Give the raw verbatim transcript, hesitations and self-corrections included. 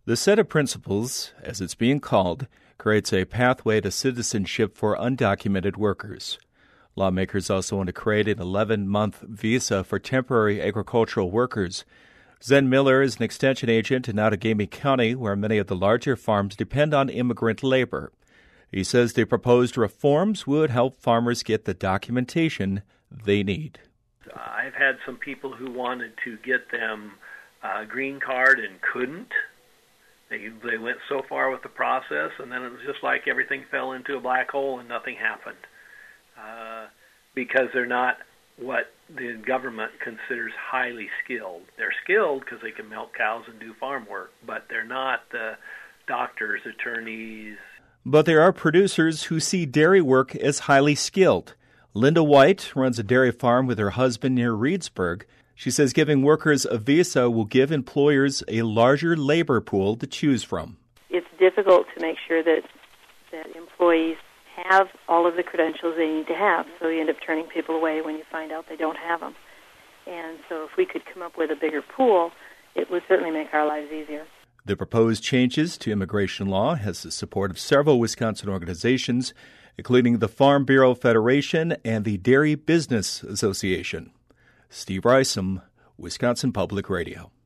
The set of principles, as it's being called, creates a pathway to citizenship for undocumented workers. Lawmakers also want to create an eleven-month visa for temporary agricultural workers. Zen Miller is an extension agent in Outagamie County, where many of the larger farms depend on immigrant labor. He says the proposed reforms would help farmers get the documentation they need. I've had some people who wanted to get them a green card and couldn't. They, they went so far with the process, and then it was just like everything fell into a black hole and nothing happened. Uh, because they're not what the government considers highly skilled. They're skilled because they can milk cows and do farm work, but they're not the doctors, attorneys. But there are producers who see dairy work as highly skilled. Linda White runs a dairy farm with her husband near Reedsburg. She says giving workers a visa will give employers a larger labor pool to choose from. It's difficult to make sure that that employees have all of the credentials they need to have, so you end up turning people away when you find out they don't have them. And so if we could come up with a bigger pool, it would certainly make our lives easier. The proposed changes to immigration law has the support of several Wisconsin organizations, including the Farm Bureau Federation and the Dairy Business Association. Steve Risom, Wisconsin Public Radio.